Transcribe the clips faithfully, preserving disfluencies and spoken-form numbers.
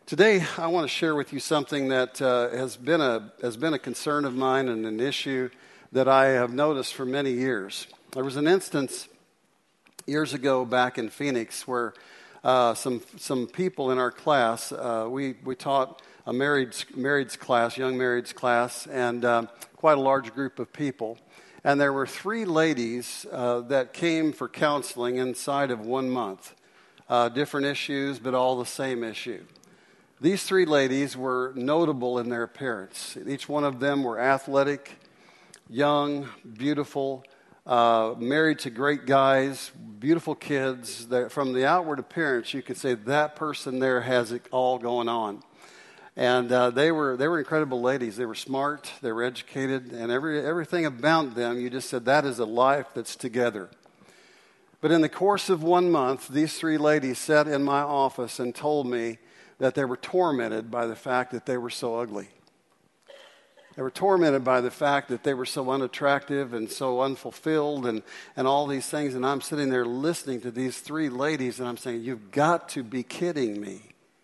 Today, I want to share with you something that uh, has been a has been a concern of mine and an issue that I have noticed for many years. There was an instance years ago back in Phoenix where uh, some some people in our class uh, we we taught a married marrieds class, young marrieds class, and uh, quite a large group of people. And there were three ladies uh, that came for counseling inside of one month, uh, different issues, but all the same issue. These three ladies were notable in their appearance. Each one of them were athletic, young, beautiful, uh, married to great guys, beautiful kids. That from the outward appearance, you could say that person there has it all going on. And uh, they were they were incredible ladies. They were smart, they were educated, and every everything about them, you just said, that is a life that's together. But in the course of one month, these three ladies sat in my office and told me that they were tormented by the fact that they were so ugly. They were tormented by the fact that they were so unattractive and so unfulfilled and, and all these things. And I'm sitting there listening to these three ladies, and I'm saying, you've got to be kidding me.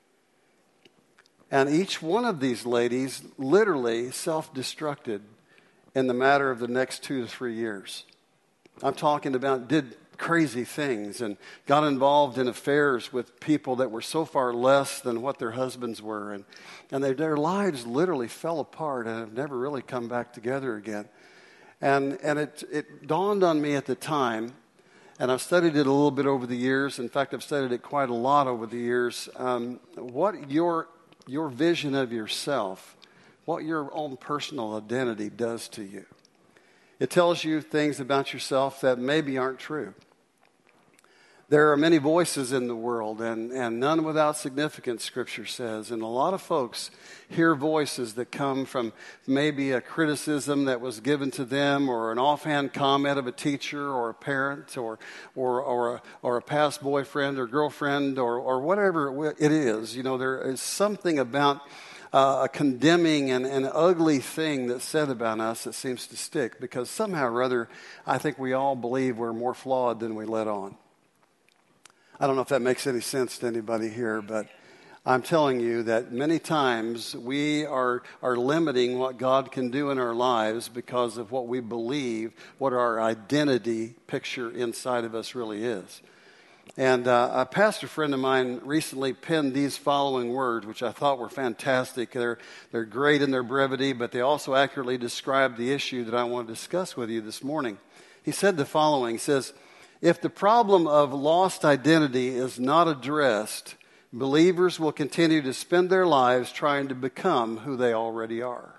And each one of these ladies literally self-destructed in the matter of the next two to three years. I'm talking about did crazy things and got involved in affairs with people that were so far less than what their husbands were. And, and they, their lives literally fell apart and have never really come back together again. And, and it, it dawned on me at the time, and I've studied it a little bit over the years. In fact, I've studied it quite a lot over the years. Um, what your, your vision of yourself, what your own personal identity does to you. It tells you things about yourself that maybe aren't true. There are many voices in the world, and, and none without significance, Scripture says. And a lot of folks hear voices that come from maybe a criticism that was given to them, or an offhand comment of a teacher or a parent, or or or a, or a past boyfriend or girlfriend, or or whatever it is. You know, there is something about Uh, a condemning and an ugly thing that's said about us that seems to stick, because somehow or other, I think we all believe we're more flawed than we let on. I don't know if that makes any sense to anybody here, but I'm telling you that many times we are, are limiting what God can do in our lives because of what we believe, what our identity picture inside of us really is. And uh, a pastor friend of mine recently penned these following words, which I thought were fantastic. They're, they're great in their brevity, but they also accurately describe the issue that I want to discuss with you this morning. He said the following. He says, if the problem of lost identity is not addressed, believers will continue to spend their lives trying to become who they already are.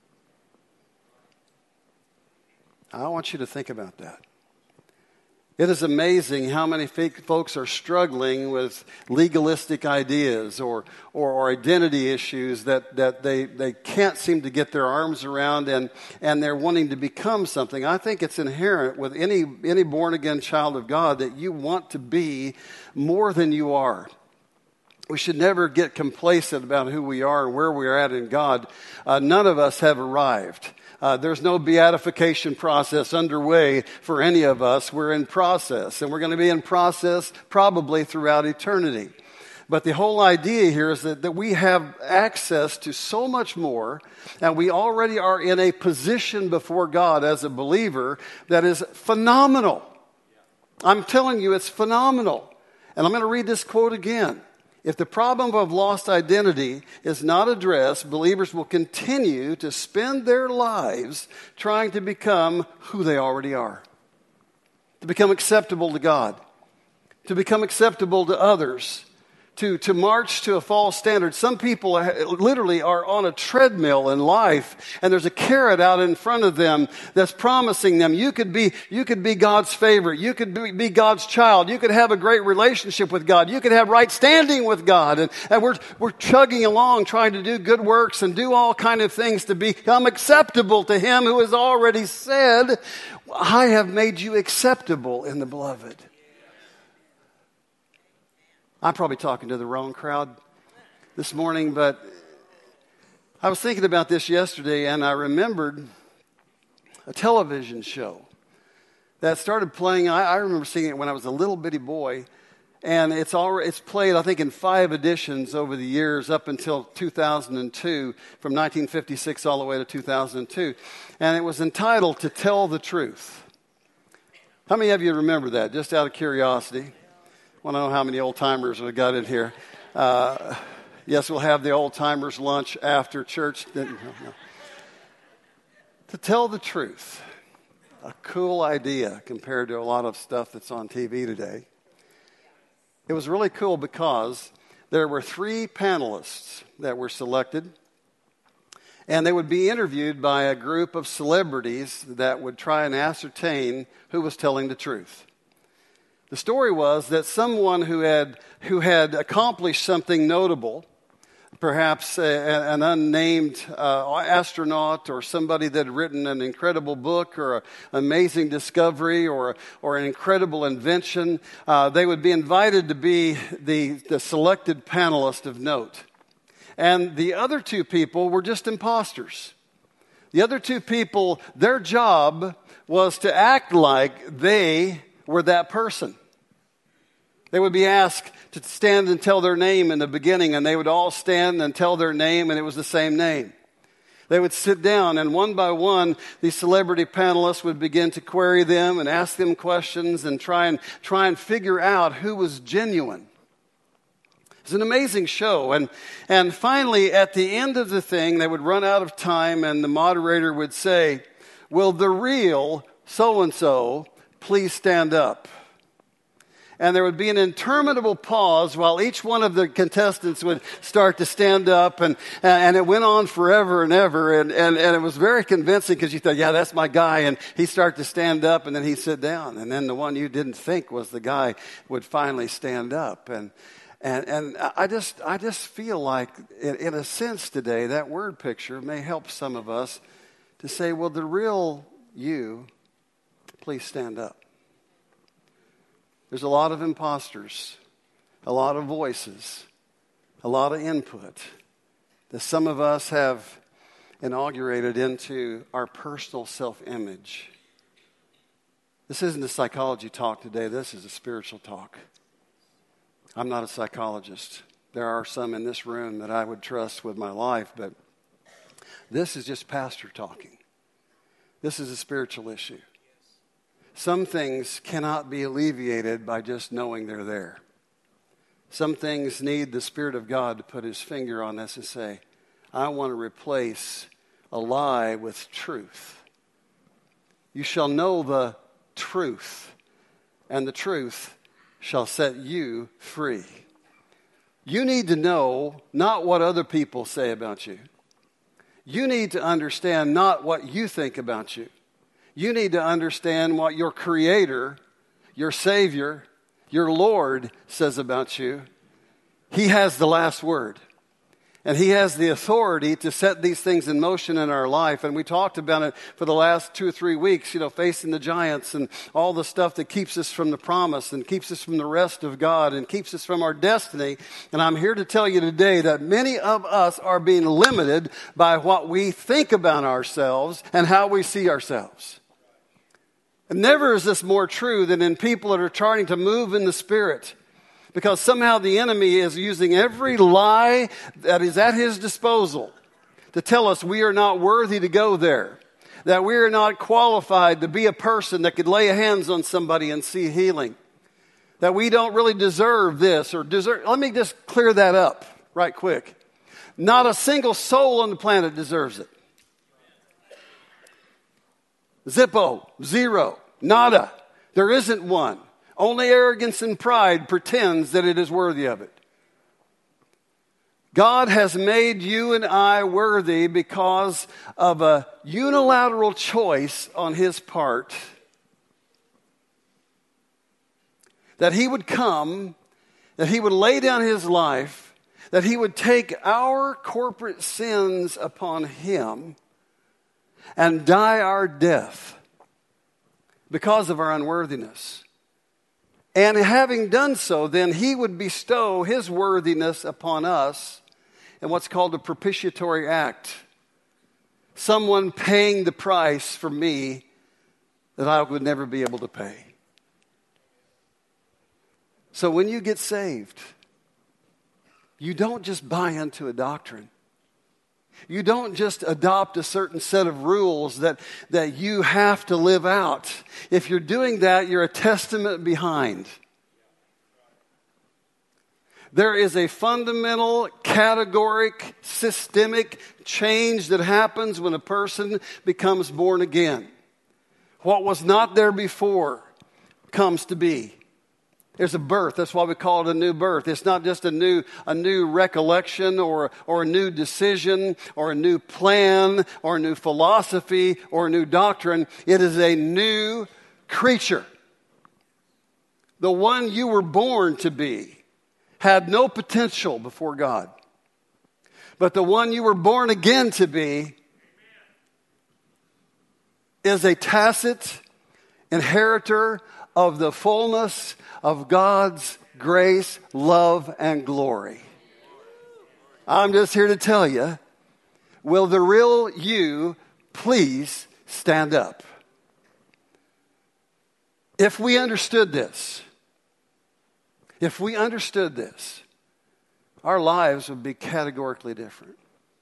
I want you to think about that. It is amazing how many folks are struggling with legalistic ideas or, or, or identity issues that, that they, they can't seem to get their arms around, and, and they're wanting to become something. I think it's inherent with any, any born-again child of God that you want to be more than you are. We should never get complacent about who we are and where we are at in God. Uh, none of us have arrived. Uh, there's no beatification process underway for any of us. We're in process, and we're going to be in process probably throughout eternity. But the whole idea here is that, that we have access to so much more, and we already are in a position before God as a believer that is phenomenal. I'm telling you, it's phenomenal. And I'm going to read this quote again. If the problem of lost identity is not addressed, believers will continue to spend their lives trying to become who they already are, to become acceptable to God, to become acceptable to others, to, to march to a false standard. Some people literally are on a treadmill in life, and there's a carrot out in front of them that's promising them, you could be, you could be God's favorite. You could be, be God's child. You could have a great relationship with God. You could have right standing with God. And, and we're, we're chugging along trying to do good works and do all kind of things to become acceptable to Him who has already said, I have made you acceptable in the beloved. I'm probably talking to the wrong crowd this morning, but I was thinking about this yesterday, and I remembered a television show that started playing. I, I remember seeing it when I was a little bitty boy, And it's already, it's played, I think, in five editions over the years up until two thousand two, from nineteen fifty-six all the way to two thousand two. And it was entitled To Tell the Truth. How many of you remember that, just out of curiosity? I want to know how many old-timers we got in here. Uh, yes, we'll have the old-timers lunch after church. No, no. To tell the truth. A cool idea compared to a lot of stuff that's on T V today. It was really cool because there were three panelists that were selected, and they would be interviewed by a group of celebrities that would try and ascertain who was telling the truth. The story was that someone who had who had accomplished something notable, perhaps a, an unnamed uh, astronaut or somebody that had written an incredible book or an amazing discovery or, or an incredible invention, uh, they would be invited to be the, the selected panelist of note. And the other two people were just imposters. The other two people, their job was to act like they were that person. They would be asked to stand and tell their name in the beginning, and they would all stand and tell their name, and it was the same name. They would sit down, and one by one, these celebrity panelists would begin to query them and ask them questions and try and try and figure out who was genuine. It's an amazing show. And, and finally, at the end of the thing, they would run out of time, and the moderator would say, "Will the real so-and-so please stand up?" And there would be an interminable pause while each one of the contestants would start to stand up, and and it went on forever and ever, and, and, and it was very convincing because you thought, yeah, that's my guy, and he'd start to stand up, and then he'd sit down, and then the one you didn't think was the guy would finally stand up, and and and I just I just feel like, in, in a sense today, that word picture may help some of us to say, well, the real you, please stand up. There's a lot of imposters, a lot of voices, a lot of input that some of us have inaugurated into our personal self-image. This isn't a psychology talk today. This is a spiritual talk. I'm not a psychologist. There are some in this room that I would trust with my life, but this is just pastor talking. This is a spiritual issue. Some things cannot be alleviated by just knowing they're there. Some things need the Spirit of God to put His finger on this and say, I want to replace a lie with truth. You shall know the truth, and the truth shall set you free. You need to know not what other people say about you. You need to understand not what you think about you. You need to understand what your Creator, your Savior, your Lord says about you. He has the last word. And He has the authority to set these things in motion in our life. And we talked about it for the last two or three weeks, you know, facing the giants and all the stuff that keeps us from the promise and keeps us from the rest of God and keeps us from our destiny. And I'm here to tell you today that many of us are being limited by what we think about ourselves and how we see ourselves. And never is this more true than in people that are trying to move in the Spirit. Because somehow the enemy is using every lie that is at his disposal to tell us we are not worthy to go there. That we are not qualified to be a person that could lay hands on somebody and see healing. That we don't really deserve this or deserve. Let me just clear that up right quick. Not a single soul on the planet deserves it. Zippo, zero, nada. There isn't one. Only arrogance and pride pretends that it is worthy of it. God has made you and I worthy because of a unilateral choice on His part. That He would come, that He would lay down His life, that He would take our corporate sins upon Him and die our death because of our unworthiness. And having done so, then He would bestow His worthiness upon us in what's called a propitiatory act. Someone paying the price for me that I would never be able to pay. So when you get saved, you don't just buy into a doctrine. You don't just adopt a certain set of rules that, that you have to live out. If you're doing that, you're a testament behind. There is a fundamental, categoric, systemic change that happens when a person becomes born again. What was not there before comes to be. There's a birth. That's why we call it a new birth. It's not just a new, a new recollection or, or a new decision or a new plan or a new philosophy or a new doctrine. It is a new creature. The one you were born to be had no potential before God. But the one you were born again to be is a tacit inheritor of the fullness of God's grace, love, and glory. I'm just here to tell you, will the real you please stand up? If we understood this, if we understood this, our lives would be categorically different.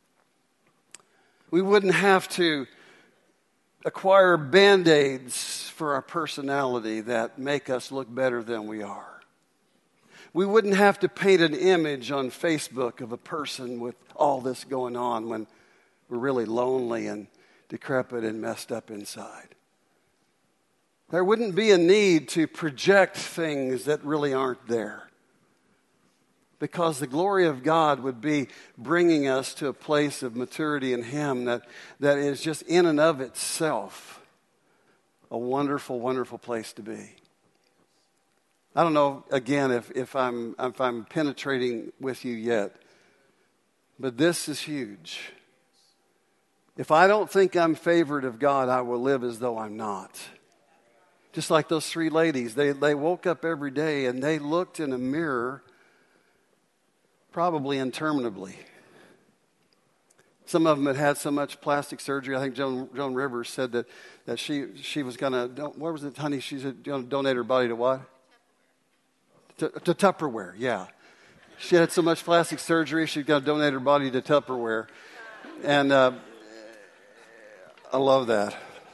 We wouldn't have to acquire Band-Aids for our personality that make us look better than we are. We wouldn't have to paint an image on Facebook of a person with all this going on when we're really lonely and decrepit and messed up inside. There wouldn't be a need to project things that really aren't there, because the glory of God would be bringing us to a place of maturity in Him that, that is just in and of itself a wonderful, wonderful place to be. I don't know, again, if, if, I'm, if I'm penetrating with you yet, but this is huge. If I don't think I'm favored of God, I will live as though I'm not. Just like those three ladies, they, they woke up every day and they looked in a mirror probably interminably. Some of them had had so much plastic surgery. I think Joan, Joan Rivers said that, that she, she was going to, what was it, honey? She said, going to donate her body to what? To, to Tupperware, yeah. She had so much plastic surgery, she's going to donate her body to Tupperware. And uh, I love that.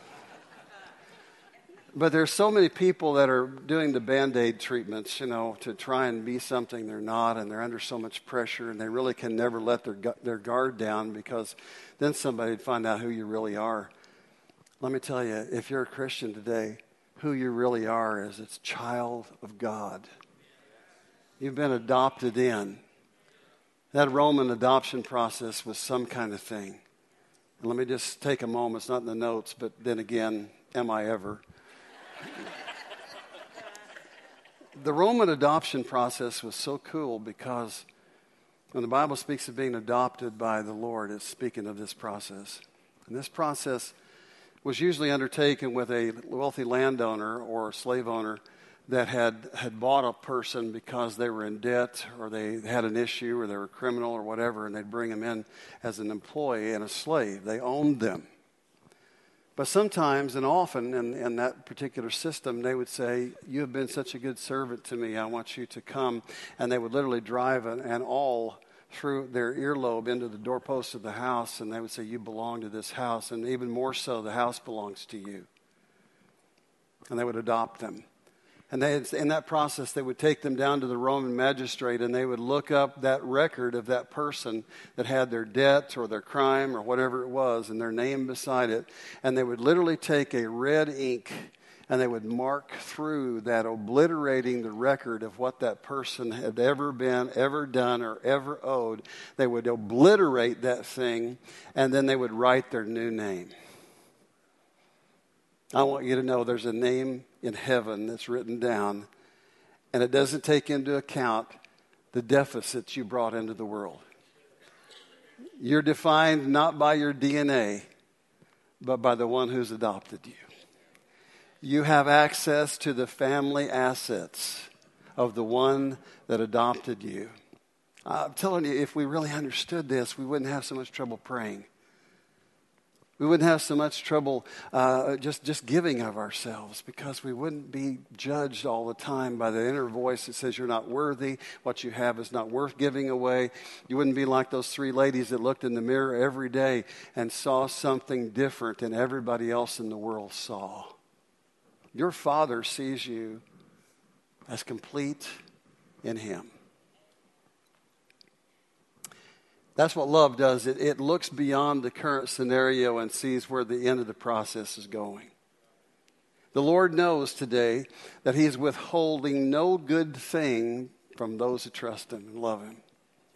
But there's so many people that are doing the Band-Aid treatments, you know, to try and be something they're not, and they're under so much pressure, and they really can never let their their guard down, because then somebody would find out who you really are. Let me tell you, if you're a Christian today, who you really are is it's child of God. You've been adopted in. That Roman adoption process was some kind of thing. And let me just take a moment. It's not in the notes, but then again, am I ever? The Roman adoption process was so cool because when the Bible speaks of being adopted by the Lord, it's speaking of this process. And this process was usually undertaken with a wealthy landowner or a slave owner that had, had bought a person because they were in debt or they had an issue or they were a criminal or whatever, and they'd bring them in as an employee and a slave. They owned them. But sometimes and often in, in that particular system, they would say, you have been such a good servant to me, I want you to come. And they would literally drive an, an awl through their earlobe into the doorpost of the house, and they would say, you belong to this house, and even more so, the house belongs to you. And they would adopt them. And they, in that process, they would take them down to the Roman magistrate, and they would look up that record of that person that had their debt or their crime or whatever it was, and their name beside it. And they would literally take a red ink, and they would mark through that, obliterating the record of what that person had ever been, ever done, or ever owed. They would obliterate that thing, and then they would write their new name. I want you to know there's a name in heaven that's written down, and it doesn't take into account the deficits you brought into the world. You're defined not by your D N A, but by the one who's adopted you. You have access to the family assets of the one that adopted you. I'm telling you, if we really understood this, we wouldn't have so much trouble praying. We wouldn't have so much trouble uh, just, just giving of ourselves, because we wouldn't be judged all the time by the inner voice that says you're not worthy, what you have is not worth giving away. You wouldn't be like those three ladies that looked in the mirror every day and saw something different than everybody else in the world saw. Your Father sees you as complete in Him. That's what love does. It, it looks beyond the current scenario and sees where the end of the process is going. The Lord knows today that He is withholding no good thing from those who trust Him and love Him.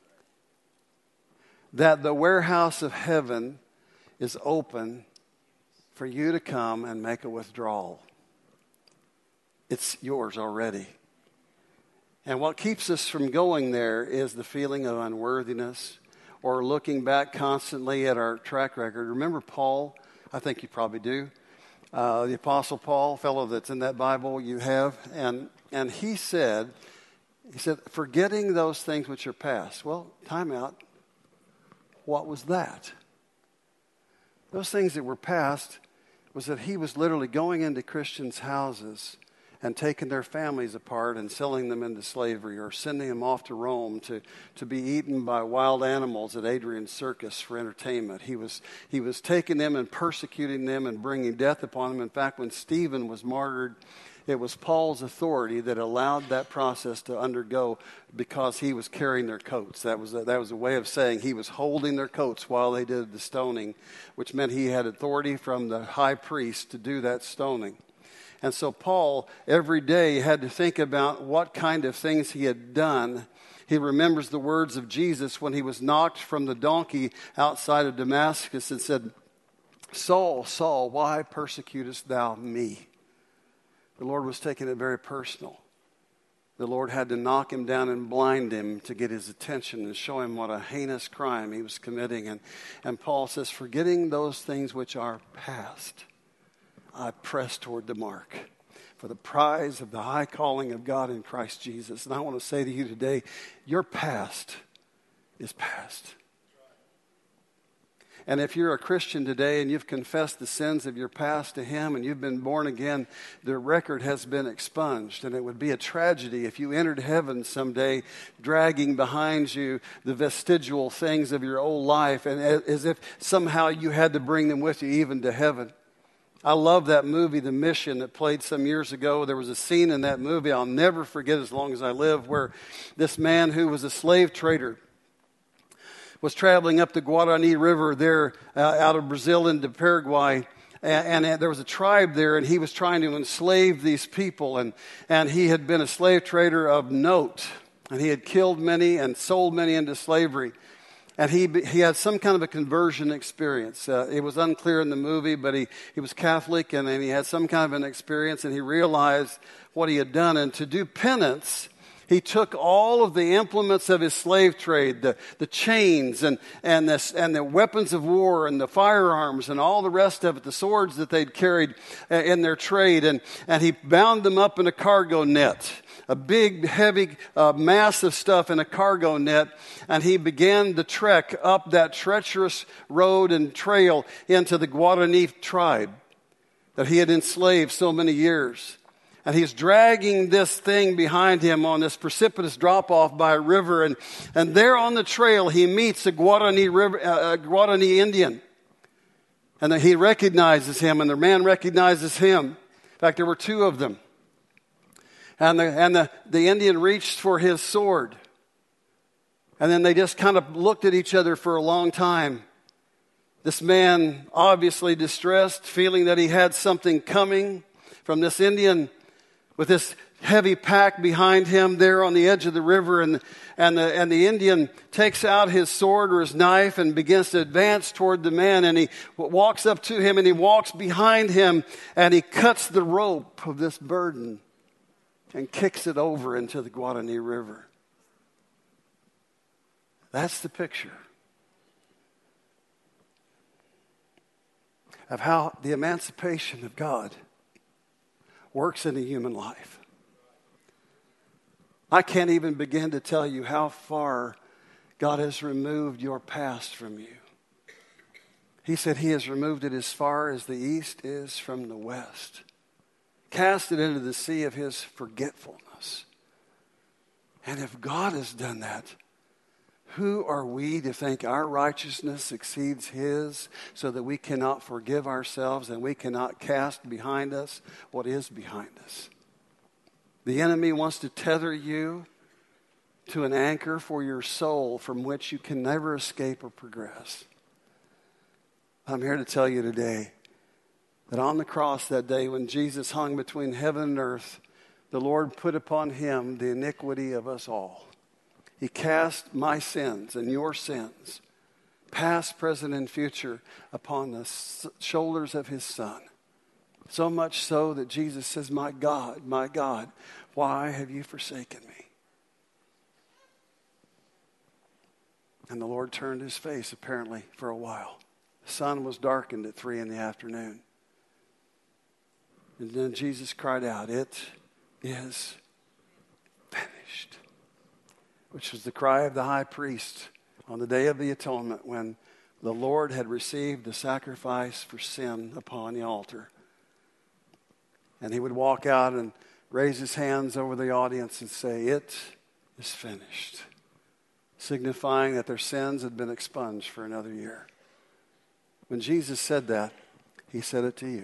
That the warehouse of heaven is open for you to come and make a withdrawal. It's yours already. And what keeps us from going there is the feeling of unworthiness, or looking back constantly at our track record. Remember Paul? I think you probably do. Uh, the Apostle Paul, fellow that's in that Bible you have. And and he said, he said, forgetting those things which are past. Well, time out. What was that? Those things that were past was that he was literally going into Christians' houses and taking their families apart and selling them into slavery, or sending them off to Rome to, to be eaten by wild animals at Adrian's circus for entertainment. He was, he was taking them and persecuting them and bringing death upon them. In fact, when Stephen was martyred, it was Paul's authority that allowed that process to undergo, because he was carrying their coats. That was a, that was a way of saying he was holding their coats while they did the stoning, which meant he had authority from the high priest to do that stoning. And so Paul, every day, had to think about what kind of things he had done. He remembers the words of Jesus when he was knocked from the donkey outside of Damascus and said, Saul, Saul, why persecutest thou me? The Lord was taking it very personal. The Lord had to knock him down and blind him to get his attention and show him what a heinous crime he was committing. And, and Paul says, forgetting those things which are past, I press toward the mark for the prize of the high calling of God in Christ Jesus. And I want to say to you today, your past is past. And if you're a Christian today and you've confessed the sins of your past to Him and you've been born again, the record has been expunged. And it would be a tragedy if you entered heaven someday dragging behind you the vestigial things of your old life, and as if somehow you had to bring them with you even to heaven. I love that movie, The Mission, that played some years ago. There was a scene in that movie I'll never forget as long as I live, where this man who was a slave trader was traveling up the Guarani River there uh, out of Brazil into Paraguay. And, and there was a tribe there, and he was trying to enslave these people. And, and he had been a slave trader of note, and he had killed many and sold many into slavery. And he he had some kind of a conversion experience. Uh, it was unclear in the movie, but he, he was Catholic, and, and he had some kind of an experience, and he realized what he had done. And to do penance, he took all of the implements of his slave trade, the, the chains and, and, this, and the weapons of war and the firearms and all the rest of it, the swords that they'd carried in their trade, and, and he bound them up in a cargo net. A big, heavy uh, mass of stuff in a cargo net, and he began the trek up that treacherous road and trail into the Guarani tribe that he had enslaved so many years. And he's dragging this thing behind him on this precipitous drop-off by a river, and, and there on the trail he meets a Guarani, river, uh, a Guarani Indian. And he recognizes him, and the man recognizes him. In fact, there were two of them. And the and the, the Indian reached for his sword. And then they just kind of looked at each other for a long time. This man, obviously distressed, feeling that he had something coming from this Indian with this heavy pack behind him there on the edge of the river. And, and, the, and the Indian takes out his sword or his knife and begins to advance toward the man. And he walks up to him and he walks behind him and he cuts the rope of this burden and kicks it over into the Guarani River. That's the picture of how the emancipation of God works in a human life. I can't even begin to tell you how far God has removed your past from you. He said he has removed it as far as the east is from the west. Cast it into the sea of his forgetfulness. And if God has done that, who are we to think our righteousness exceeds his so that we cannot forgive ourselves and we cannot cast behind us what is behind us? The enemy wants to tether you to an anchor for your soul from which you can never escape or progress. I'm here to tell you today that on the cross that day when Jesus hung between heaven and earth, the Lord put upon him the iniquity of us all. He cast my sins and your sins, past, present, and future, upon the shoulders of his Son. So much so that Jesus says, my God, my God, why have you forsaken me? And the Lord turned his face, apparently, for a while. The sun was darkened at three in the afternoon. And then Jesus cried out, it is finished. Which was the cry of the high priest on the day of the atonement when the Lord had received the sacrifice for sin upon the altar. And he would walk out and raise his hands over the audience and say, it is finished. Signifying that their sins had been expunged for another year. When Jesus said that, he said it to you.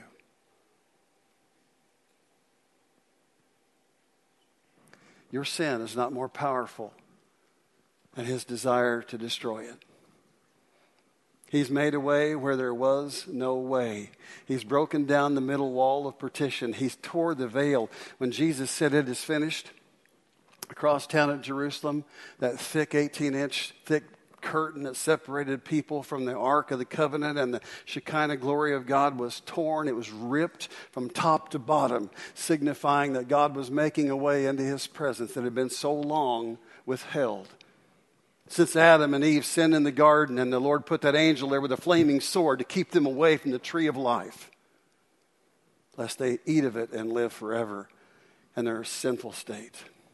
Your sin is not more powerful than his desire to destroy it. He's made a way where there was no way. He's broken down the middle wall of partition. He's tore the veil. When Jesus said it is finished, across town at Jerusalem, that thick eighteen-inch thick curtain that separated people from the Ark of the Covenant and the Shekinah glory of God was torn. It was ripped from top to bottom, signifying that God was making a way into his presence that had been so long withheld. Since Adam and Eve sinned in the garden and the Lord put that angel there with a flaming sword to keep them away from the tree of life, lest they eat of it and live forever in their sinful state.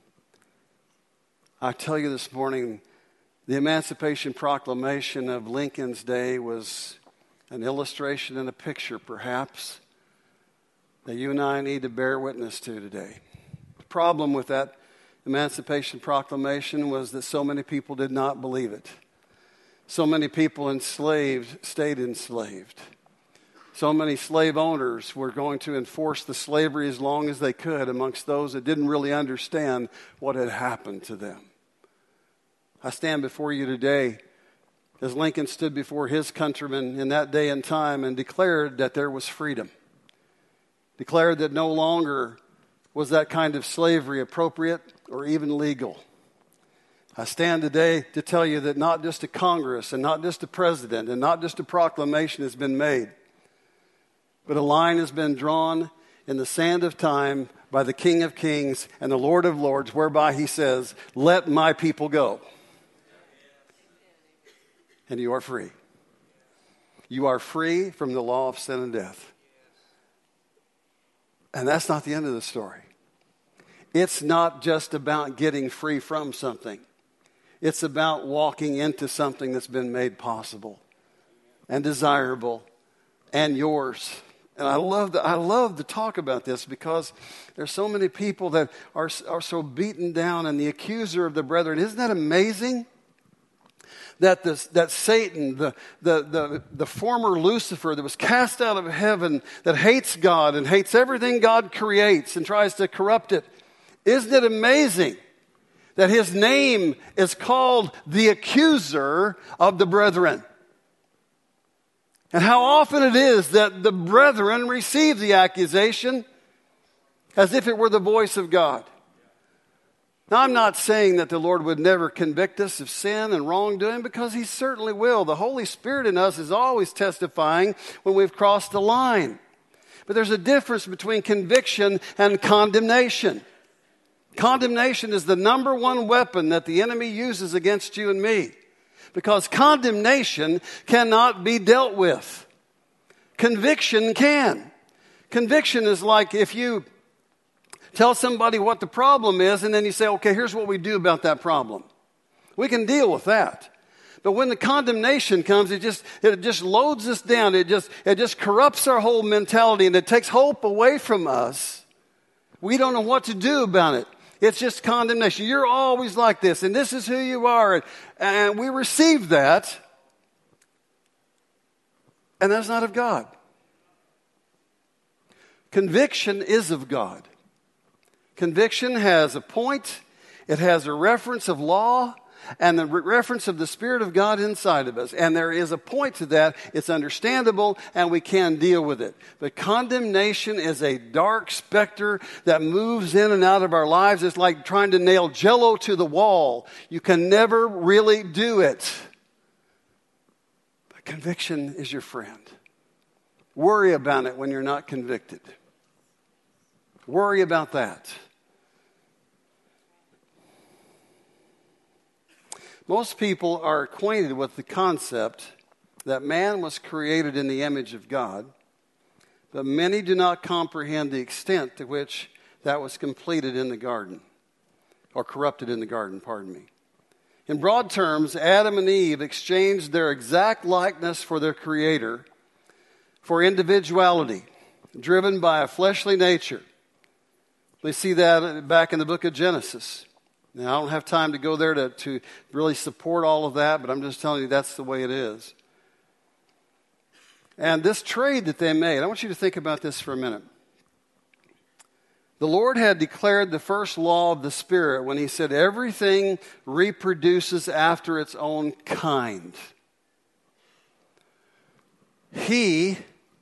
I tell you this morning, the Emancipation Proclamation of Lincoln's day was an illustration and a picture, perhaps, that you and I need to bear witness to today. The problem with that Emancipation Proclamation was that so many people did not believe it. So many people enslaved stayed enslaved. So many slave owners were going to enforce the slavery as long as they could amongst those that didn't really understand what had happened to them. I stand before you today as Lincoln stood before his countrymen in that day and time and declared that there was freedom. Declared that no longer was that kind of slavery appropriate or even legal. I stand today to tell you that not just a Congress and not just a president and not just a proclamation has been made, but a line has been drawn in the sand of time by the King of Kings and the Lord of Lords, whereby he says, let my people go. And you are free. You are free from the law of sin and death. And that's not the end of the story. It's not just about getting free from something. It's about walking into something that's been made possible and desirable and yours. And I love to, I love to talk about this because there's so many people that are, are so beaten down and the accuser of the brethren. Isn't that amazing? That, this, that Satan, the, the, the, the former Lucifer that was cast out of heaven, that hates God and hates everything God creates and tries to corrupt it. Isn't it amazing that his name is called the accuser of the brethren? And how often it is that the brethren receive the accusation as if it were the voice of God. Now, I'm not saying that the Lord would never convict us of sin and wrongdoing, because he certainly will. The Holy Spirit in us is always testifying when we've crossed the line. But there's a difference between conviction and condemnation. Condemnation is the number one weapon that the enemy uses against you and me, because condemnation cannot be dealt with. Conviction can. Conviction is like if you tell somebody what the problem is, and then you say, okay, here's what we do about that problem. We can deal with that. But when the condemnation comes, it just, it just loads us down. It just, it just corrupts our whole mentality, and it takes hope away from us. We don't know what to do about it. It's just condemnation. You're always like this, and this is who you are. And, and we receive that, and that's not of God. Conviction is of God. Conviction has a point. It has a reference of law and the re- reference of the Spirit of God inside of us. And there is a point to that. It's understandable, and we can deal with it. But condemnation is a dark specter that moves in and out of our lives. It's like trying to nail Jell-O to the wall. You can never really do it. But conviction is your friend. Worry about it when you're not convicted. Worry about that. Most people are acquainted with the concept that man was created in the image of God, but many do not comprehend the extent to which that was completed in the garden, or corrupted in the garden, pardon me. In broad terms, Adam and Eve exchanged their exact likeness for their Creator for individuality, driven by a fleshly nature. We see that back in the book of Genesis. Now, I don't have time to go there to, to really support all of that, but I'm just telling you that's the way it is. And this trade that they made, I want you to think about this for a minute. The Lord had declared the first law of the Spirit when he said everything reproduces after its own kind. He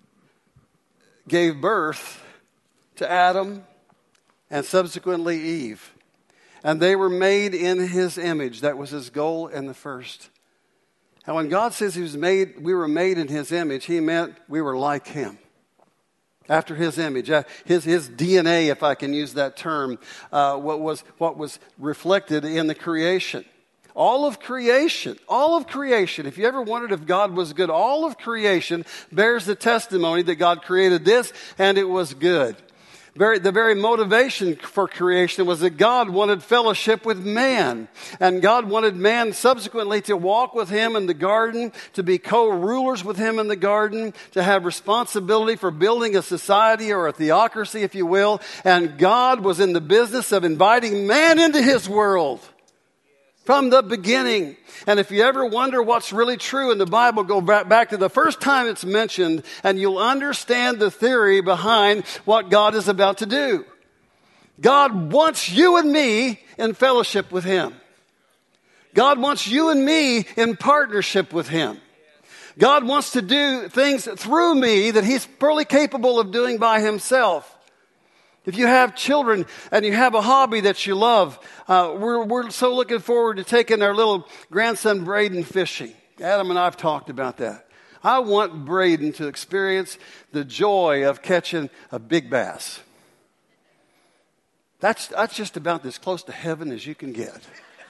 gave birth to Adam and subsequently Eve. And they were made in his image. That was his goal in the first. And when God says he was made, we were made in his image, he meant we were like him. After his image, his, his D N A, if I can use that term, uh, what was, what was reflected in the creation. All of creation, all of creation, if you ever wondered if God was good, all of creation bears the testimony that God created this and it was good. Very, the very motivation for creation was that God wanted fellowship with man. And God wanted man subsequently to walk with him in the garden, to be co-rulers with him in the garden, to have responsibility for building a society or a theocracy, if you will. And God was in the business of inviting man into his world from the beginning. And if you ever wonder what's really true in the Bible, go back, back to the first time it's mentioned, and you'll understand the theory behind what God is about to do. God wants you and me in fellowship with him. God wants you and me in partnership with him. God wants to do things through me that he's fully capable of doing by himself. If you have children and you have a hobby that you love, uh, we're, we're so looking forward to taking our little grandson Braden fishing. Adam and I have talked about that. I want Braden to experience the joy of catching a big bass. That's, that's just about as close to heaven as you can get.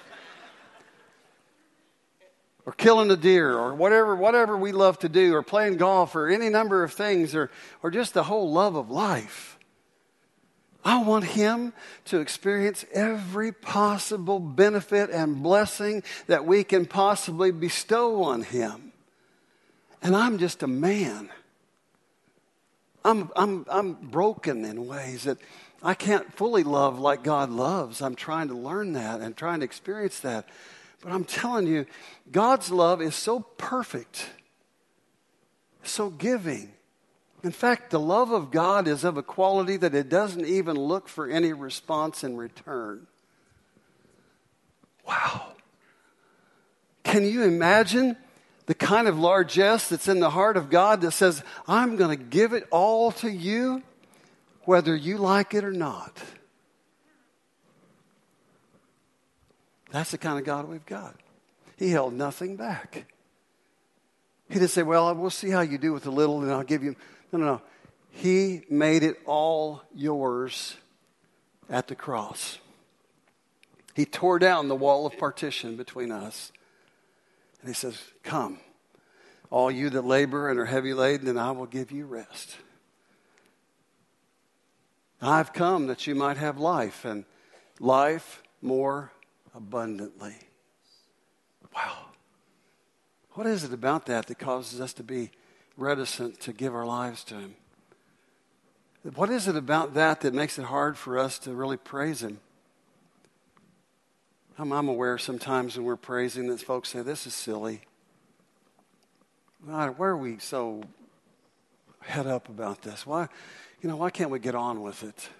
Or killing a deer, or whatever, whatever we love to do, or playing golf, or any number of things, or, or just the whole love of life. I want him to experience every possible benefit and blessing that we can possibly bestow on him. And I'm just a man. I'm, I'm, I'm broken in ways that I can't fully love like God loves. I'm trying to learn that and trying to experience that. But I'm telling you, God's love is so perfect, so giving. In fact, the love of God is of a quality that it doesn't even look for any response in return. Wow. Can you imagine the kind of largesse that's in the heart of God that says, I'm going to give it all to you, whether you like it or not? That's the kind of God we've got. He held nothing back. He didn't say, well, we'll see how you do with a little and I'll give you... No, no, no. He made it all yours at the cross. He tore down the wall of partition between us. And he says, come, all you that labor and are heavy laden, and I will give you rest. I've come that you might have life, and life more abundantly. Wow. What is it about that that causes us to be reticent to give our lives to him? What is it about that that makes it hard for us to really praise him? I'm, I'm aware sometimes when we're praising that folks say, this is silly. God, why are we so head up about this? Why, you know, why can't we get on with it?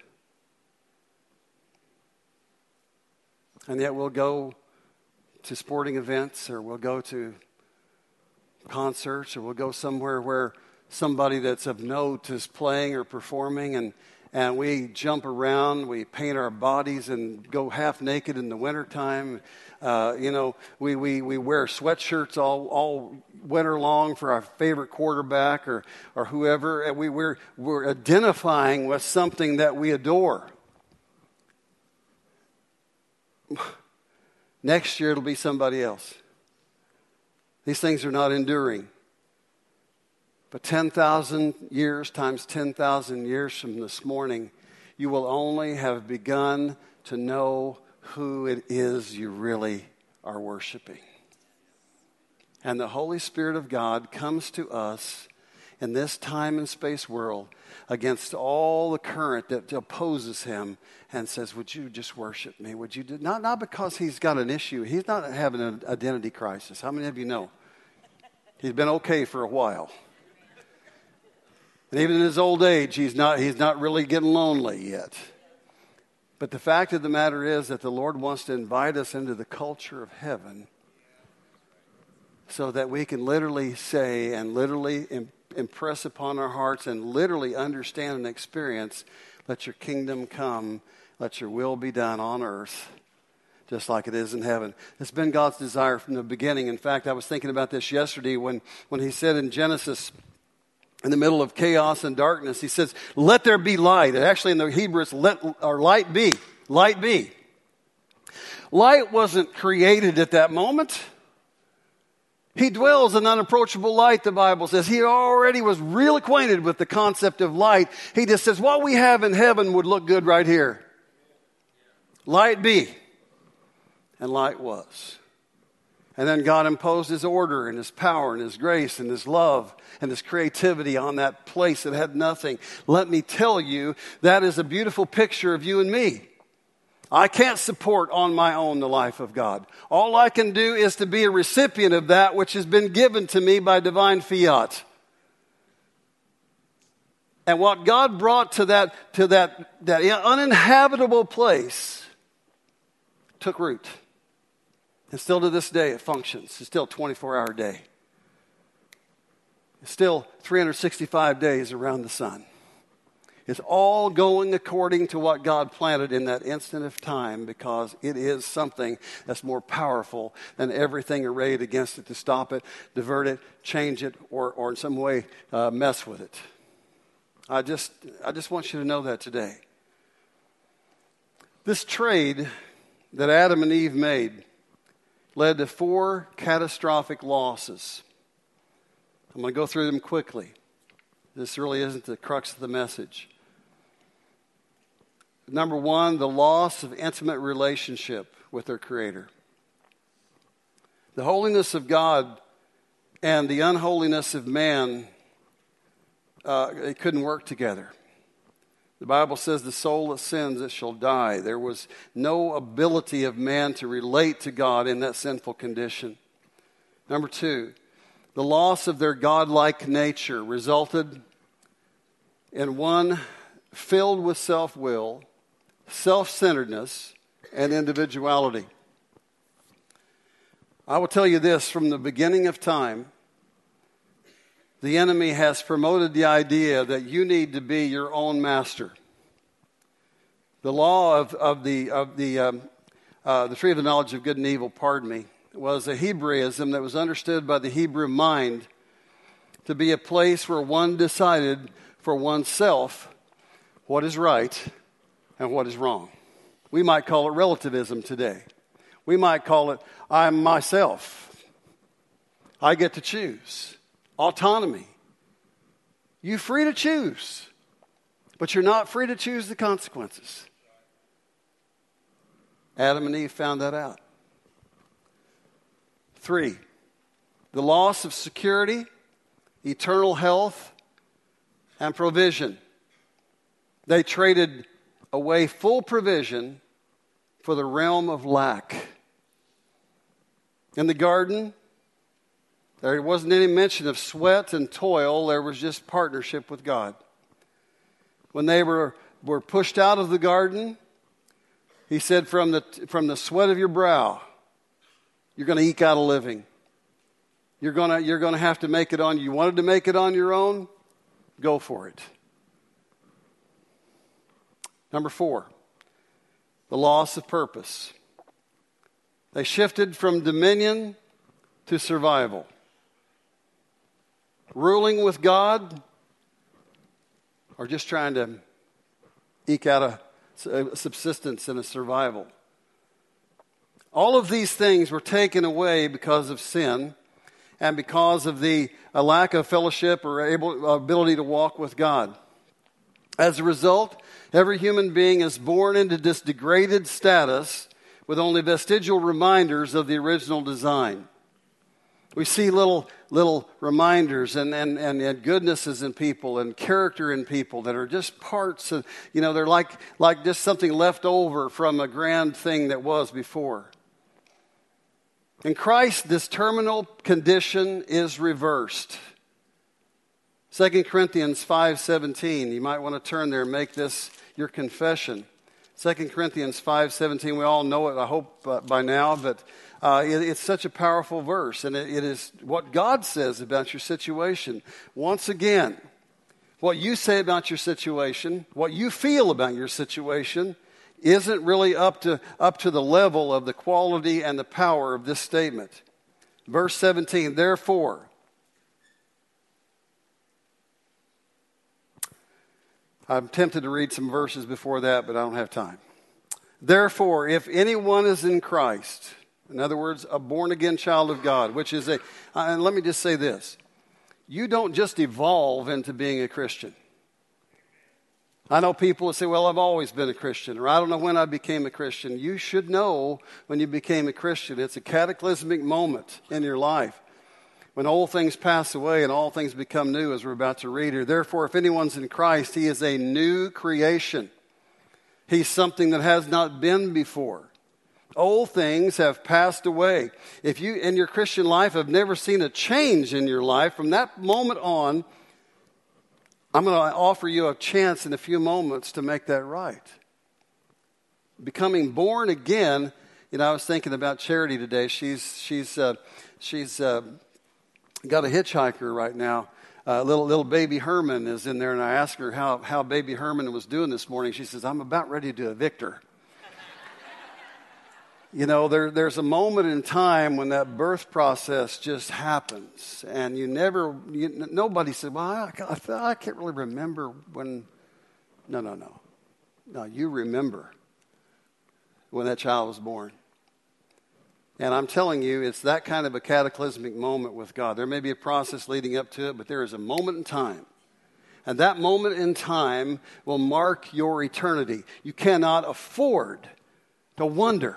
And yet we'll go to sporting events, or we'll go to concerts, or we'll go somewhere where somebody that's of note is playing or performing, and, and we jump around, we paint our bodies and go half naked in the wintertime. Uh, you know, we, we, we wear sweatshirts all, all winter long for our favorite quarterback or, or whoever, and we, we're, we're identifying with something that we adore. Next year it'll be somebody else. These things are not enduring. But ten thousand years times ten thousand years from this morning, you will only have begun to know who it is you really are worshiping. And the Holy Spirit of God comes to us in this time and space world against all the current that opposes him and says, would you just worship me? Would you do? Not, not because he's got an issue. He's not having an identity crisis. How many of you know? He's been okay for a while. And even in his old age, he's not, he's not really getting lonely yet. But the fact of the matter is that the Lord wants to invite us into the culture of heaven so that we can literally say and literally im- impress upon our hearts and literally understand and experience, let your kingdom come, let your will be done on earth, just like it is in heaven. It's been God's desire from the beginning. In fact, I was thinking about this yesterday when, when he said in Genesis, in the middle of chaos and darkness, he says, let there be light. And actually in the Hebrew, it's let, or light be. Light be. Light wasn't created at that moment. He dwells in unapproachable light, the Bible says. He already was real acquainted with the concept of light. He just says, what we have in heaven would look good right here. Light be. And light was. And then God imposed his order and his power and his grace and his love and his creativity on that place that had nothing. Let me tell you, that is a beautiful picture of you and me. I can't support on my own the life of God. All I can do is to be a recipient of that which has been given to me by divine fiat. And what God brought to that, to that, that uninhabitable place took root. And still to this day it functions. It's still a twenty-four hour day. It's still three hundred sixty-five days around the sun. It's all going according to what God planted in that instant of time, because it is something that's more powerful than everything arrayed against it to stop it, divert it, change it, or, or in some way uh, mess with it. I just, I just want you to know that today. This trade that Adam and Eve made led to four catastrophic losses. I'm going to go through them quickly. This really isn't the crux of the message. Number one, the loss of intimate relationship with their Creator. The holiness of God and the unholiness of man, uh, it couldn't work together. The Bible says the soul that sins, it shall die. There was no ability of man to relate to God in that sinful condition. Number two, the loss of their godlike nature resulted in one filled with self-will, self-centeredness, and individuality. I will tell you this, from the beginning of time, the enemy has promoted the idea that you need to be your own master. The law of, of the of the um, uh, the tree of the knowledge of good and evil, pardon me, was a Hebraism that was understood by the Hebrew mind to be a place where one decided for oneself what is right and what is wrong. We might call it relativism today. We might call it, I'm myself. I get to choose. Autonomy. You're free to choose, but you're not free to choose the consequences. Adam and Eve found that out. Three, the loss of security, eternal health, and provision. They traded away full provision for the realm of lack. In the garden, there wasn't any mention of sweat and toil. There was just partnership with God. When they were, were pushed out of the garden, he said, from the, from the sweat of your brow, you're going to eke out a living. You're going to, you're going to have to make it on. You wanted to make it on your own? Go for it. Number four, the loss of purpose. They shifted from dominion to survival. Ruling with God or just trying to eke out a, a subsistence and a survival. All of these things were taken away because of sin and because of the a lack of fellowship or able, ability to walk with God. As a result, every human being is born into this degraded status with only vestigial reminders of the original design. We see little little reminders and, and, and, and goodnesses in people and character in people that are just parts of, you know, they're like, like just something left over from a grand thing that was before. In Christ, this terminal condition is reversed. Second Corinthians five seventeen, you might want to turn there and make this your confession. Second Corinthians five seventeen, we all know it, I hope, uh, by now, but uh, it, it's such a powerful verse, and it, it is what God says about your situation. Once again, what you say about your situation, what you feel about your situation, isn't really up to, up to the level of the quality and the power of this statement. Verse seventeen, therefore, I'm tempted to read some verses before that, but I don't have time. Therefore, if anyone is in Christ, in other words, a born-again child of God, which is a, and let me just say this, you don't just evolve into being a Christian. I know people who say, well, I've always been a Christian, or I don't know when I became a Christian. You should know when you became a Christian. It's a cataclysmic moment in your life when old things pass away and all things become new, as we're about to read here. Therefore, if anyone's in Christ, he is a new creation. He's something that has not been before. Old things have passed away. If you, in your Christian life, have never seen a change in your life, from that moment on, I'm going to offer you a chance in a few moments to make that right. Becoming born again, you know, I was thinking about Charity today. She's, she's, uh, she's uh, got a hitchhiker right now. Uh, little little baby Herman is in there, and I asked her how, how baby Herman was doing this morning. She says, I'm about ready to evict her. You know, there, there's a moment in time when that birth process just happens, and you never, you, nobody said, well, I, I, I can't really remember when. No, no, no. No, you remember when that child was born. And I'm telling you, it's that kind of a cataclysmic moment with God. There may be a process leading up to it, but there is a moment in time. And that moment in time will mark your eternity. You cannot afford to wonder.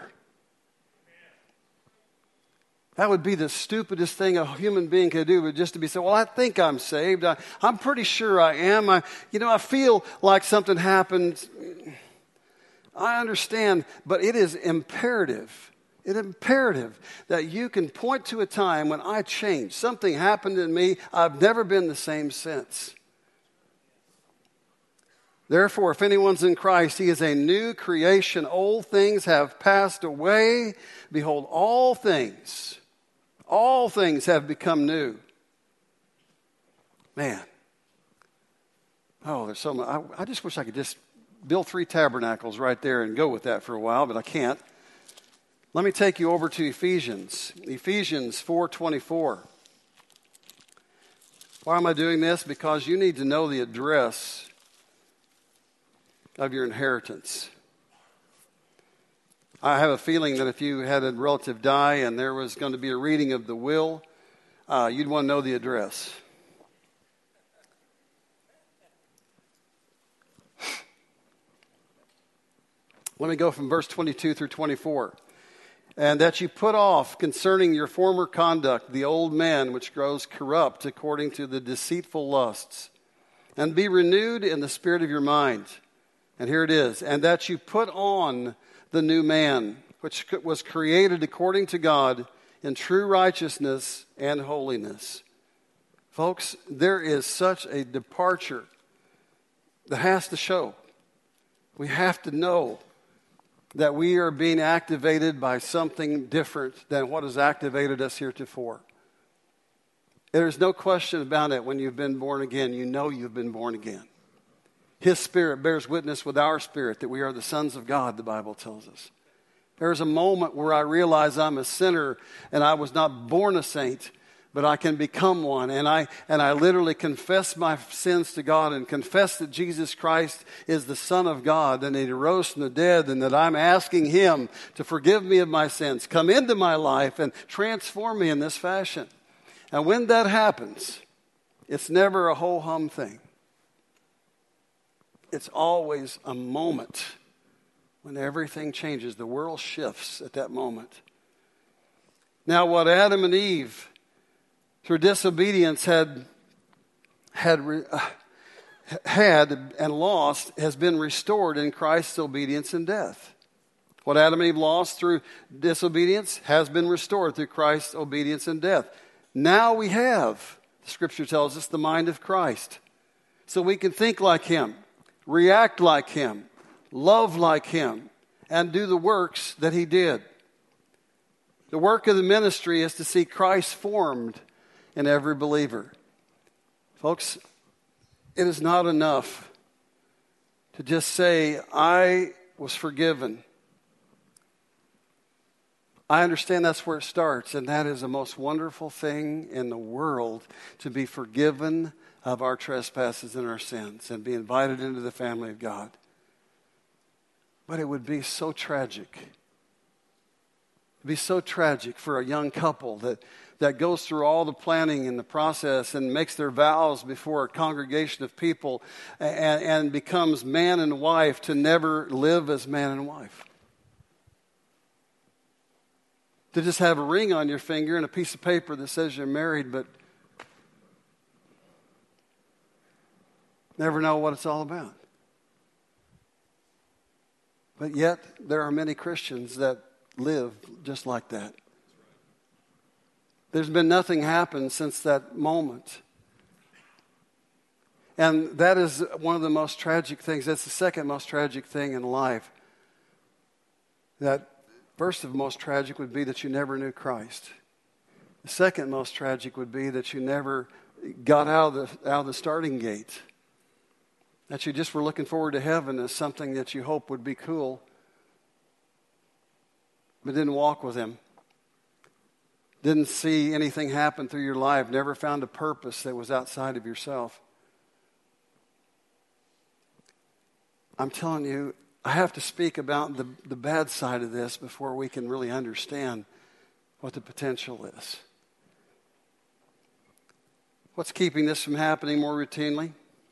That would be the stupidest thing a human being could do, but just to be said, well, I think I'm saved. I, I'm pretty sure I am. I, you know, I feel like something happened. I understand, but it is imperative. It's imperative that you can point to a time when I changed. Something happened in me. I've never been the same since. Therefore, if anyone's in Christ, he is a new creation. Old things have passed away. Behold, all things, all things have become new. Man. Oh, there's so much. I, I just wish I could just build three tabernacles right there and go with that for a while, but I can't. Let me take you over to Ephesians, Ephesians four twenty-four. Why am I doing this? Because you need to know the address of your inheritance. I have a feeling that if you had a relative die and there was going to be a reading of the will, uh, you'd want to know the address. Let me go from verse twenty-two through twenty-four. And that you put off concerning your former conduct the old man which grows corrupt according to the deceitful lusts, and be renewed in the spirit of your mind. And here it is, and that you put on the new man, which was created according to God in true righteousness and holiness. Folks, there is such a departure that has to show. We have to know that we are being activated by something different than what has activated us heretofore. There's no question about it. When you've been born again, you know you've been born again. His Spirit bears witness with our spirit that we are the sons of God, the Bible tells us. There's a moment where I realize I'm a sinner and I was not born a saint, but I can become one. And I and I literally confess my sins to God and confess that Jesus Christ is the Son of God and that He arose from the dead, and that I'm asking Him to forgive me of my sins, come into my life and transform me in this fashion. And when that happens, it's never a ho-hum thing. It's always a moment when everything changes. The world shifts at that moment. Now, what Adam and Eve through disobedience had had uh, had and lost has been restored in Christ's obedience and death. What Adam and Eve lost through disobedience has been restored through Christ's obedience and death. Now we have, the Scripture tells us, the mind of Christ. So we can think like Him, react like Him, love like Him, and do the works that He did. The work of the ministry is to see Christ formed in every believer. Folks, it is not enough to just say, I was forgiven. I understand that's where it starts, and that is the most wonderful thing in the world, to be forgiven of our trespasses and our sins and be invited into the family of God. But it would be so tragic. It would be so tragic for a young couple that that goes through all the planning and the process and makes their vows before a congregation of people and, and becomes man and wife to never live as man and wife. To just have a ring on your finger and a piece of paper that says you're married, but never know what it's all about. But yet, there are many Christians that live just like that. There's been nothing happened since that moment. And that is one of the most tragic things. That's the second most tragic thing in life. That first of most tragic would be that you never knew Christ. The second most tragic would be that you never got out of the, out of the starting gate. That you just were looking forward to heaven as something that you hope would be cool, but didn't walk with Him. Didn't see anything happen through your life, never found a purpose that was outside of yourself. I'm telling you, I have to speak about the, the bad side of this before we can really understand what the potential is. What's keeping this from happening more routinely?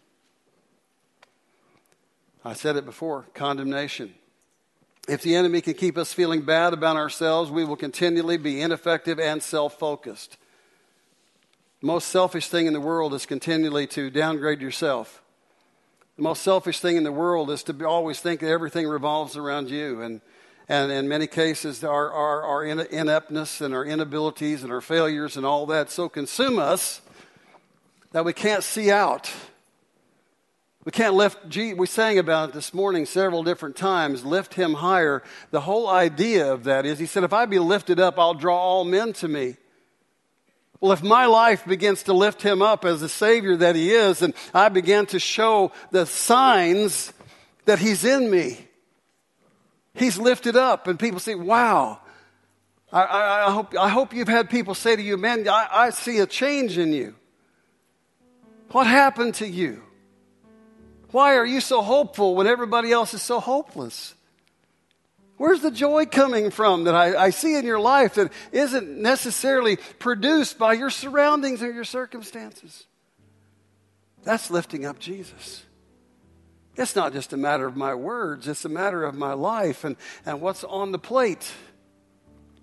I said it before, condemnation. If the enemy can keep us feeling bad about ourselves, we will continually be ineffective and self-focused. The most selfish thing in the world is continually to downgrade yourself. The most selfish thing in the world is to always think that everything revolves around you. And, and in many cases, our, our, our ineptness and our inabilities and our failures and all that so consume us that we can't see out. We can't lift, we sang about it this morning several different times, lift Him higher. The whole idea of that is, He said, if I be lifted up, I'll draw all men to me. Well, if my life begins to lift Him up as the Savior that He is, and I begin to show the signs that He's in me, He's lifted up, and people say, wow. I, I, I, hope, I hope you've had people say to you, man, I, I see a change in you. What happened to you? Why are you so hopeful when everybody else is so hopeless? Where's the joy coming from that I, I see in your life that isn't necessarily produced by your surroundings or your circumstances? That's lifting up Jesus. It's not just a matter of my words. It's a matter of my life and, and what's on the plate.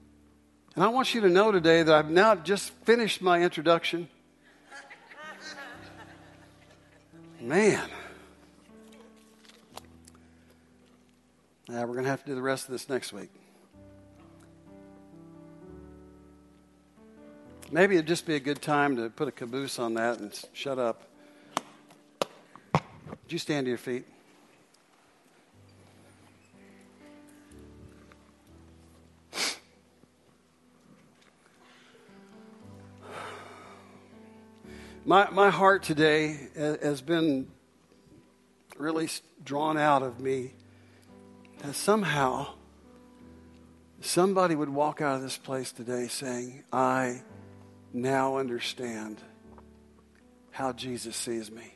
And I want you to know today that I've now just finished my introduction. Man. Now we're going to have to do the rest of this next week. Maybe it'd just be a good time to put a caboose on that and shut up. Would you stand to your feet? My my heart today has been really drawn out of me that somehow somebody would walk out of this place today saying, I now understand how Jesus sees me.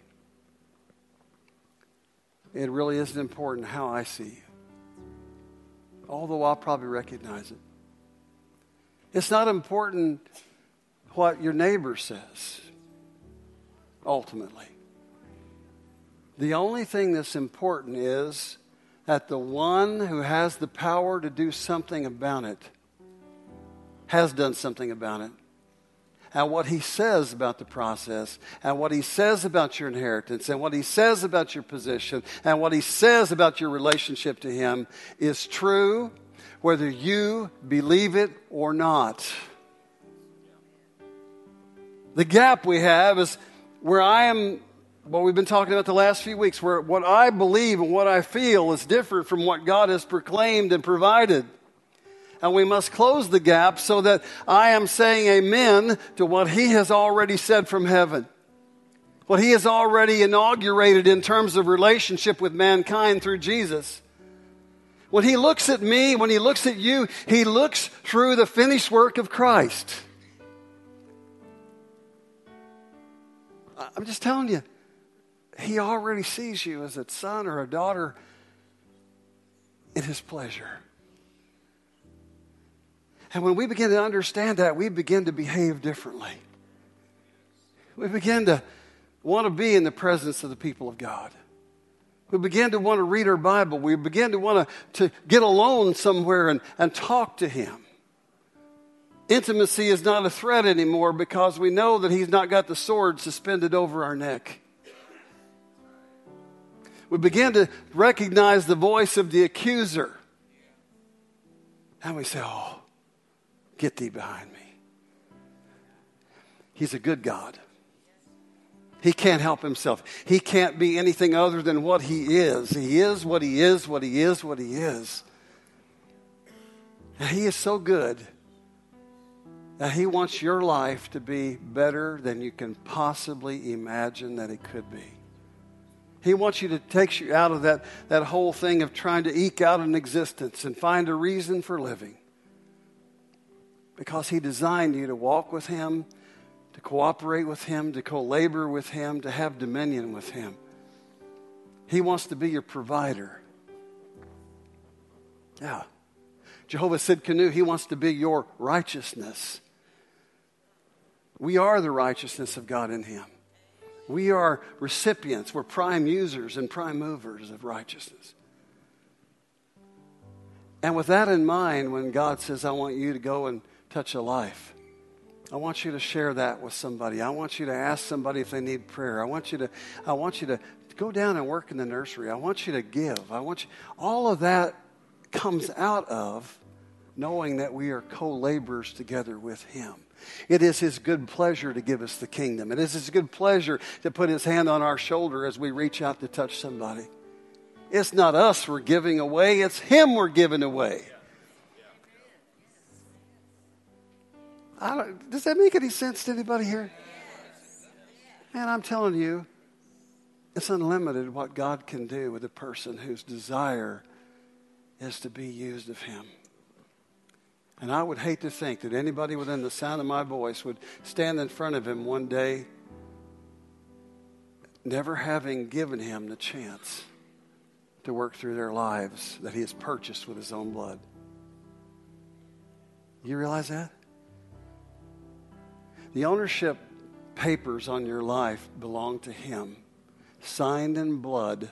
It really isn't important how I see you, although I'll probably recognize it. It's not important what your neighbor says, ultimately. The only thing that's important is that the one who has the power to do something about it has done something about it. And what he says about the process, and what he says about your inheritance, and what he says about your position, and what he says about your relationship to him is true, whether you believe it or not. The gap we have is where I am, what we've been talking about the last few weeks, where what I believe and what I feel is different from what God has proclaimed and provided. And we must close the gap so that I am saying amen to what he has already said from heaven. What he has already inaugurated in terms of relationship with mankind through Jesus. When he looks at me, when he looks at you, he looks through the finished work of Christ. I'm just telling you, he already sees you as a son or a daughter in his pleasure. And when we begin to understand that, we begin to behave differently. We begin to want to be in the presence of the people of God. We begin to want to read our Bible. We begin to want to, to get alone somewhere and, and talk to him. Intimacy is not a threat anymore because we know that he's not got the sword suspended over our neck. We begin to recognize the voice of the accuser. And we say, oh, get thee behind me. He's a good God. He can't help himself. He can't be anything other than what he is. He is what he is, what he is, what he is. And he is so good that he wants your life to be better than you can possibly imagine that it could be. He wants you to take you out of that, that whole thing of trying to eke out an existence and find a reason for living. Because he designed you to walk with him, to cooperate with him, to co-labor with him, to have dominion with him. He wants to be your provider. Yeah. Jehovah Sidkenu, he wants to be your righteousness. We are the righteousness of God in him. We are recipients. We're prime users and prime movers of righteousness. And with that in mind, when God says, I want you to go and touch a life, I want you to share that with somebody. I want you to ask somebody if they need prayer. I want you to, I want you to go down and work in the nursery. I want you to give. I want you, all of that comes out of knowing that we are co-laborers together with him. It is his good pleasure to give us the kingdom. It is his good pleasure to put his hand on our shoulder as we reach out to touch somebody. It's not us we're giving away. It's him we're giving away. I don't, does that make any sense to anybody here? Man, I'm telling you, it's unlimited what God can do with a person whose desire is to be used of him. And I would hate to think that anybody within the sound of my voice would stand in front of him one day, never having given him the chance to work through their lives that he has purchased with his own blood. You realize that? The ownership papers on your life belong to him, signed in blood.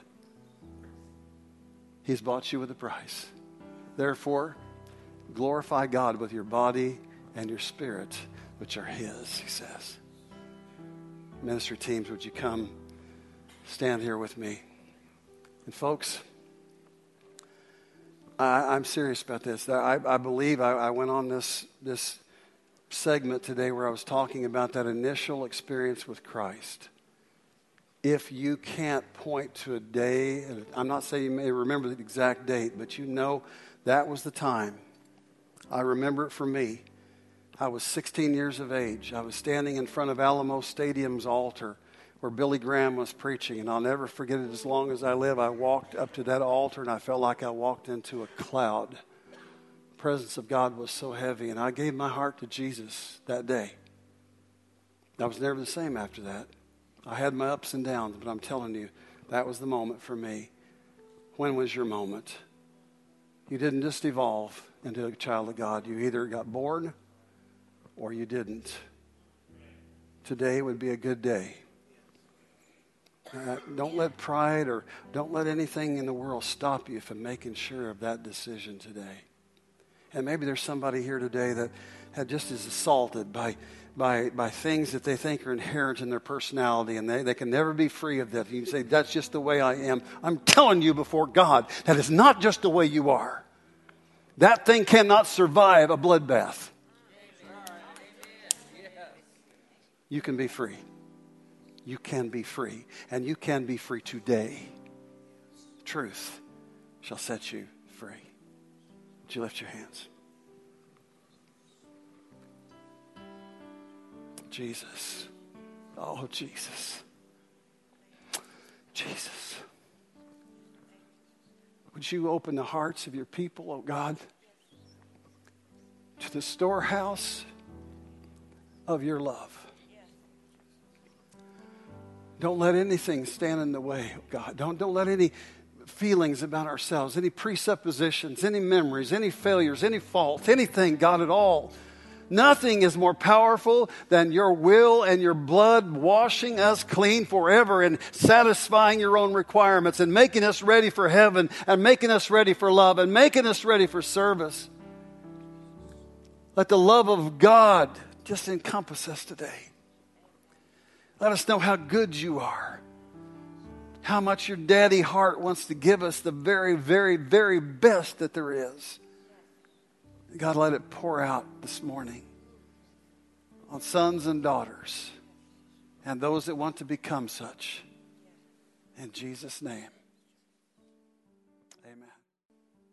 He's bought you with a price. Therefore, glorify God with your body and your spirit, which are his, he says. Ministry teams, would you come stand here with me? And folks, I, I'm serious about this. I, I believe I, I went on this, this segment today where I was talking about that initial experience with Christ. If you can't point to a day, I'm not saying you may remember the exact date, but you know that was the time. I remember it for me. I was sixteen years of age. I was standing in front of Alamo Stadium's altar where Billy Graham was preaching, and I'll never forget it as long as I live. I walked up to that altar, and I felt like I walked into a cloud. The presence of God was so heavy, and I gave my heart to Jesus that day. I was never the same after that. I had my ups and downs, but I'm telling you, that was the moment for me. When was your moment? You didn't just evolve into a child of God. You either got born or you didn't. Today would be a good day. Uh, don't let pride or don't let anything in the world stop you from making sure of that decision today. And maybe there's somebody here today that had just is assaulted by by by things that they think are inherent in their personality, and they, they can never be free of that. You say, that's just the way I am. I'm telling you before God, that is not just the way you are. That thing cannot survive a bloodbath. You can be free. You can be free. And you can be free today. Truth shall set you free. Would you lift your hands? Jesus. Oh, Jesus. Jesus. Would you open the hearts of your people, oh God, to the storehouse of your love. Don't let anything stand in the way, oh God. Don't, don't let any feelings about ourselves, any presuppositions, any memories, any failures, any faults, anything, God, at all. Nothing is more powerful than your will and your blood washing us clean forever and satisfying your own requirements and making us ready for heaven and making us ready for love and making us ready for service. Let the love of God just encompass us today. Let us know how good you are. How much your daddy heart wants to give us the very, very, very best that there is. God, let it pour out this morning on sons and daughters and those that want to become such. In Jesus' name.